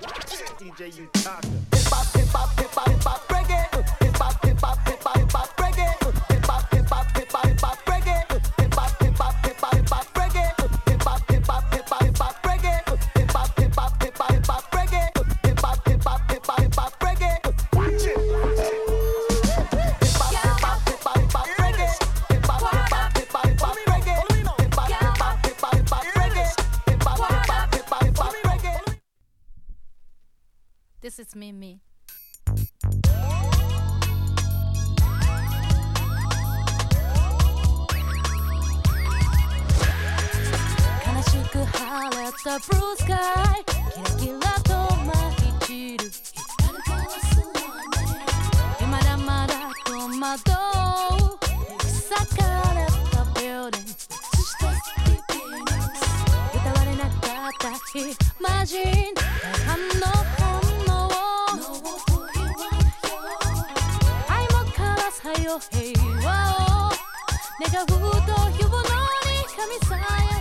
DJ Utaka. Hip hop, hip hop, hip hop, hip hop, reggae. Hip hop, hip hop, hip hop, hip hop, reggae. Hip hop, hip hop, hip hop, hip hop, reggae. Hip hop, hip hop, hip hop, hip hop, reggae. Hip hop, hip hop, hip hop, hip hop, reggae. Hip hop, hip hop, hip hop, hip hop, reggae. Hip hop, hip hop, hip hop, hip hop, reggae. Watch it. Hip hop, hip hop, hip hop, hip hop, reggae. Hip hop, hip hop, hip hop, hip hop, reggae. Hip hop, hip hop, hip hop, hip hop, reggae. Hip hop, hip hop, hip hop, hip hop, reggae. This is Mimi. 悲しく晴れたブルースカイキラキラと舞い散るまだまだ戸惑う裂かれたビルディング歌われなかったイマジン大半の反応愛もからさよ平和を願うというのに神さえ